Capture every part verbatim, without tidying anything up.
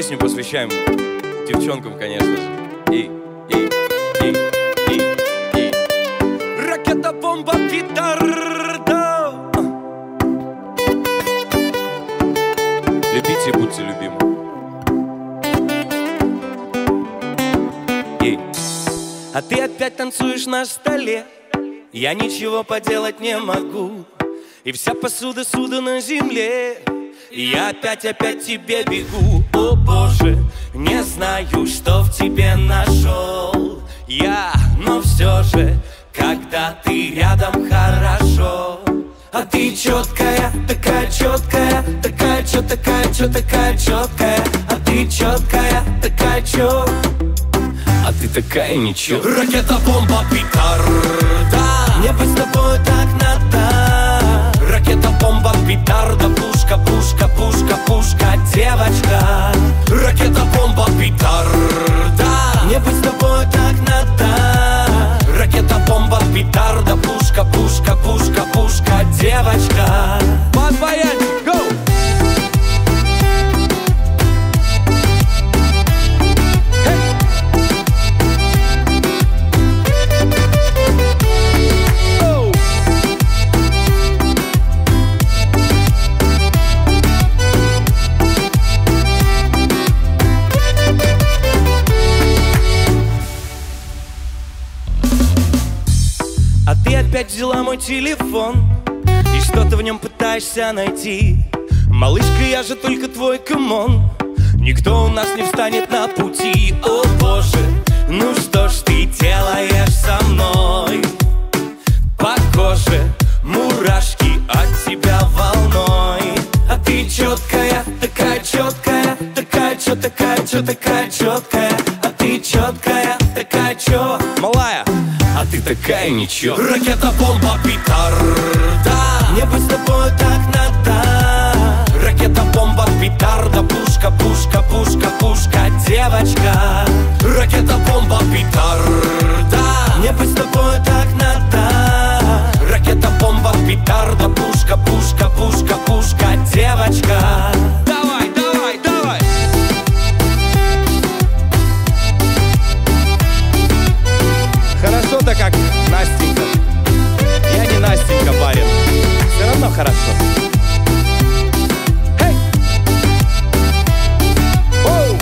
песню посвящаем девчонкам, конечно же. И, и, и, и, и. Ракета, бомба, петарда. Любите и будьте любимы. И. А ты опять танцуешь на столе, я ничего поделать не могу. И вся посуда суда на земле, и я опять-опять тебе бегу. О боже, не знаю, что в тебе нашел я, но все же, когда ты рядом, хорошо. А ты четкая, такая четкая, такая чё, такая чё, такая четкая. А ты четкая, такая чё, а ты такая ничего. Ракета, бомба, петарда, мне быть с тобой так надо. Ракета, бомба, петарда, пушка, пушка, пушка, пушка, девочка. Ракета, бомба, петарда, мне быть с тобой так надо. Ракета, бомба, петарда, пушка, пушка, пушка, пушка, девочка. Под баянчик, go! А ты опять взяла мой телефон и что-то в нем пытаешься найти. Малышка, я же только твой камон, никто у нас не встанет на пути. О боже, ну что ж ты делаешь со мной? По коже мурашки от тебя волной. А ты четкая, такая четкая, такая чё, такая чё, такая четкая. А ты четкая, такая чё, малая, а ты такая ничего. Ракета, бомба, петарда, мне быть с тобой так надо. Ракета, бомба, петарда, пушка, пушка, пушка, пушка, девочка. Ракета, бомба, петарда, мне быть с тобой так надо. Ракета, бомба, петарда, пушка, пушка, пушка, пушка, девочка. Давай, давай, давай. Хорошо-то как, Настенька. Я не Настенька, барин. Все равно хорошо. Hey! Оу!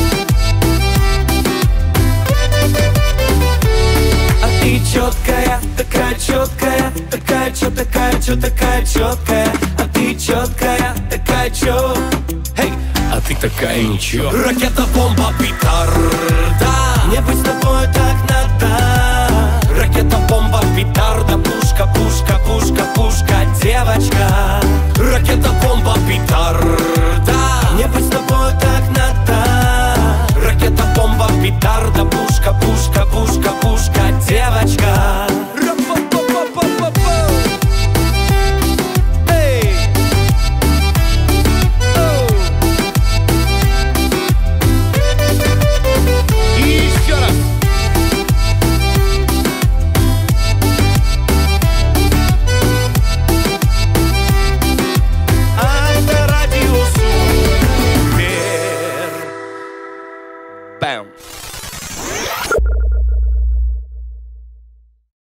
А ты четкая, такая четкая, такая чё, такая чё, такая четкая. А ты четкая, такая чё, hey! А ты такая ничего. Ракета, бомба, петарда, мне быть с тобой так надо. Ракета, бомба, петарда,